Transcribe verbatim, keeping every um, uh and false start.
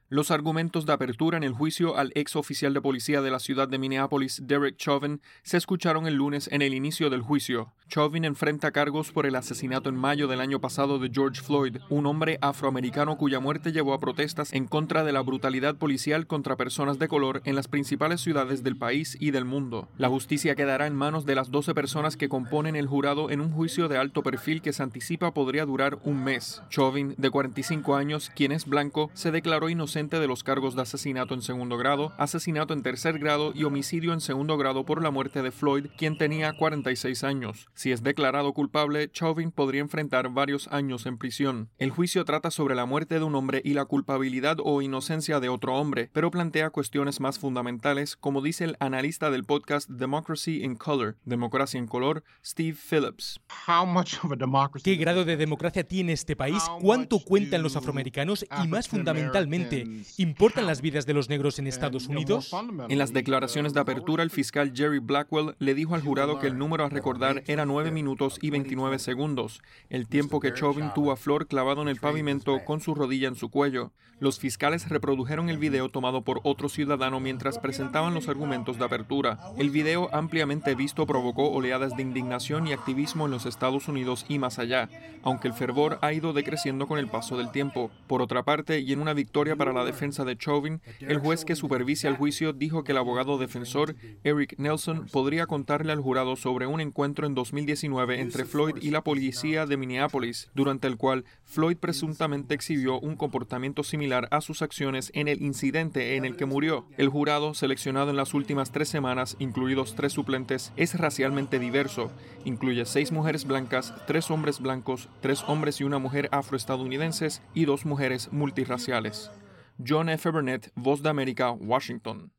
Los argumentos de apertura en el juicio al ex oficial de policía de la ciudad de Minneapolis, Derek Chauvin, se escucharon el lunes en el inicio del juicio. Chauvin enfrenta cargos por el asesinato en mayo del año pasado de George Floyd, un hombre afroamericano cuya muerte llevó a protestas en contra de la brutalidad policial contra personas de color en las principales ciudades del país y del mundo. La justicia quedará en manos de las doce personas que componen el jurado en un juicio de alto perfil que se anticipa podría durar un mes. Chauvin, de cuarenta y cinco años, quien es blanco, se declaró inocente de los cargos de asesinato en segundo grado, asesinato en tercer grado y homicidio en segundo grado por la muerte de Floyd, quien tenía cuarenta y seis años. Si es declarado culpable, Chauvin podría enfrentar varios años en prisión. El juicio trata sobre la muerte de un hombre y la culpabilidad o inocencia de otro hombre, pero plantea cuestiones más fundamentales, como dice el analista del podcast Democracy in Color, Democracia en Color, Steve Phillips. ¿Qué grado de democracia tiene este país? ¿Cuánto cuentan los afroamericanos? Y más fundamentalmente, ¿importan las vidas de los negros en Estados Unidos? En las declaraciones de apertura, el fiscal Jerry Blackwell le dijo al jurado que el número a recordar era nueve minutos y veintinueve segundos, el tiempo que Chauvin tuvo a Flor clavado en el pavimento con su rodilla en su cuello. Los fiscales reprodujeron el video tomado por otro ciudadano mientras presentaban los argumentos de apertura. El video ampliamente visto provocó oleadas de indignación y activismo en los Estados Unidos y más allá, aunque el fervor ha ido decreciendo con el paso del tiempo. Por otra parte, y en una victoria para la defensa de Chauvin, el juez que supervisa el juicio dijo que el abogado defensor, Eric Nelson, podría contarle al jurado sobre un encuentro en dos mil diecinueve entre Floyd y la policía de Minneapolis, durante el cual Floyd presuntamente exhibió un comportamiento similar a sus acciones en el incidente en el que murió. El jurado, seleccionado en las últimas tres semanas, incluidos tres suplentes, es racialmente diverso. Incluye seis mujeres blancas, tres hombres blancos, tres hombres y una mujer afroestadounidenses y dos mujeres multirraciales. John F. Burnett, Voz de América, Washington.